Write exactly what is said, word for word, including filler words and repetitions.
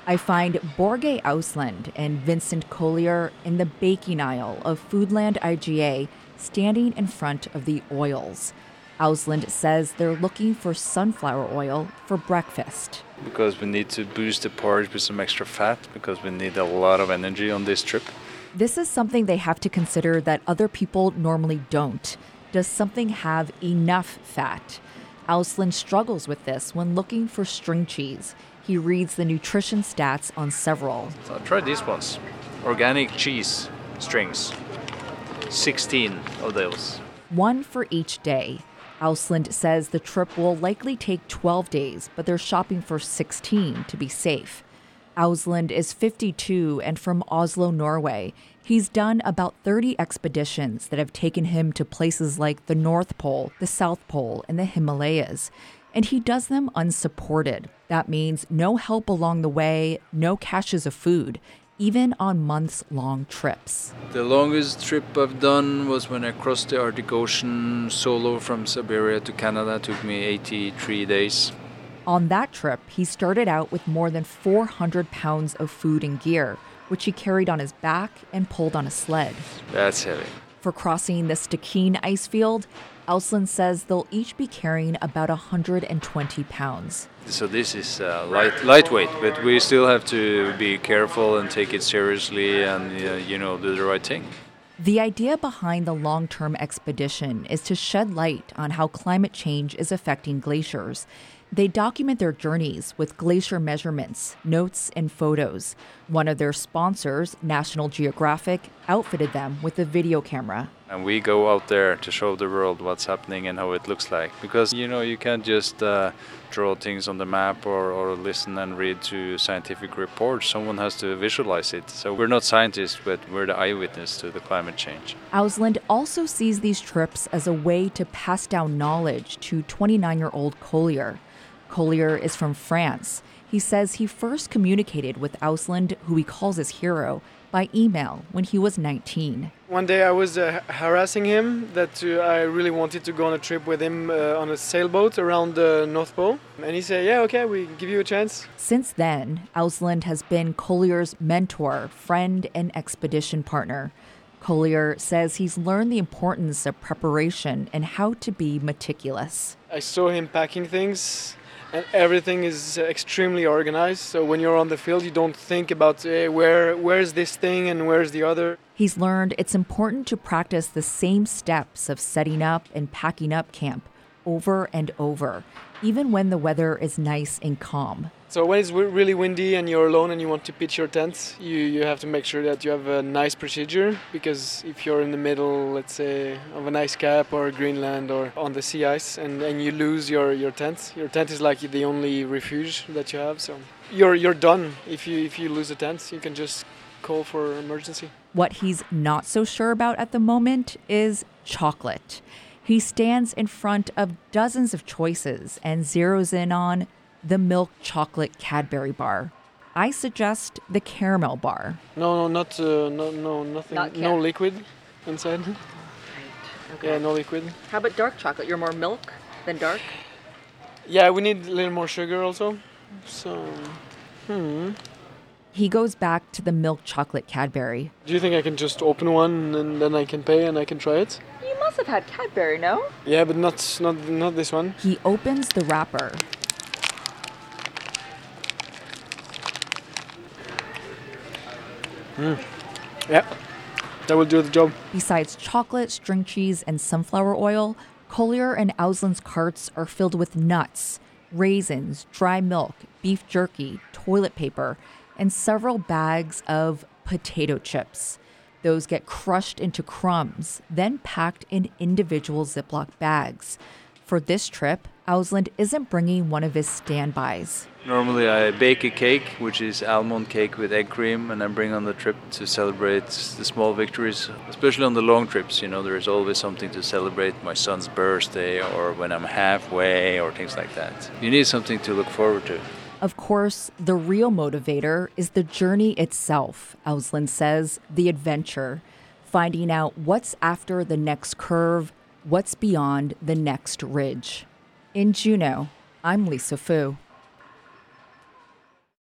I find Borge Ausland and Vincent Collier in the baking aisle of Foodland I G A, standing in front of the oils. Ausland says they're looking for sunflower oil for breakfast. Because we need to boost the porridge with some extra fat, because we need a lot of energy on this trip. This is something they have to consider that other people normally don't. Does something have enough fat? Ausland struggles with this when looking for string cheese. He reads the nutrition stats on several. So try these ones. Organic cheese strings. sixteen of those. One for each day. Ausland says the trip will likely take twelve days, but they're shopping for sixteen to be safe. Ausland is fifty-two and from Oslo, Norway. He's done about thirty expeditions that have taken him to places like the North Pole, the South Pole, and the Himalayas. And he does them unsupported. That means no help along the way, no caches of food, even on months-long trips. The longest trip I've done was when I crossed the Arctic Ocean solo from Siberia to Canada. It took me eighty-three days. On that trip, he started out with more than four hundred pounds of food and gear, which he carried on his back and pulled on a sled. That's heavy. For crossing the Stikine ice field, Ausland says they'll each be carrying about one hundred twenty pounds. So this is uh, light, lightweight, but we still have to be careful and take it seriously and, uh, you know, do the right thing. The idea behind the long-term expedition is to shed light on how climate change is affecting glaciers. They document their journeys with glacier measurements, notes, and photos. One of their sponsors, National Geographic, outfitted them with a video camera. And we go out there to show the world what's happening and how it looks like. Because, you know, you can't just uh, draw things on the map or, or listen and read to scientific reports. Someone has to visualize it. So we're not scientists, but we're the eyewitness to the climate change. Ausland also sees these trips as a way to pass down knowledge to twenty-nine-year-old Collier. Collier is from France. He says he first communicated with Ausland, who he calls his hero, by email when he was nineteen. One day I was uh, harassing him that uh, I really wanted to go on a trip with him uh, on a sailboat around the North Pole. And he said, yeah, okay, we give you a chance. Since then, Ausland has been Collier's mentor, friend, and expedition partner. Collier says he's learned the importance of preparation and how to be meticulous. I saw him packing things. And everything is extremely organized. So when you're on the field, you don't think about uh, where where's this thing and where's the other. He's learned it's important to practice the same steps of setting up and packing up camp over and over, even when the weather is nice and calm. So when it's really windy and you're alone and you want to pitch your tent, you, you have to make sure that you have a nice procedure, because if you're in the middle, let's say, of an ice cap or Greenland or on the sea ice and, and you lose your, your tent, your tent is like the only refuge that you have. So you're you're done if you if you lose a tent. You can just call for emergency. What he's not so sure about at the moment is chocolate. He stands in front of dozens of choices and zeroes in on the milk chocolate Cadbury bar. I suggest the caramel bar. No, no, not uh, no, no, nothing. Not no liquid inside. Right. Okay. Yeah, no liquid. How about dark chocolate? You're more milk than dark? Yeah, we need a little more sugar also. So, hmm. He goes back to the milk chocolate Cadbury. Do you think I can just open one and then I can pay and I can try it? You must have had Cadbury, no? Yeah, but not not not this one. He opens the wrapper. Mm. Yeah, that will do the job. Besides chocolate, string cheese, and sunflower oil, Collier and Ausland's carts are filled with nuts, raisins, dry milk, beef jerky, toilet paper, and several bags of potato chips. Those get crushed into crumbs, then packed in individual Ziploc bags. For this trip, Ausland isn't bringing one of his standbys. Normally I bake a cake, which is almond cake with egg cream, and I bring on the trip to celebrate the small victories, especially on the long trips. You know, there is always something to celebrate, my son's birthday or when I'm halfway or things like that. You need something to look forward to. Of course, the real motivator is the journey itself, Ausland says, the adventure, finding out what's after the next curve, what's beyond the next ridge. In Juneau, I'm Lisa Fu.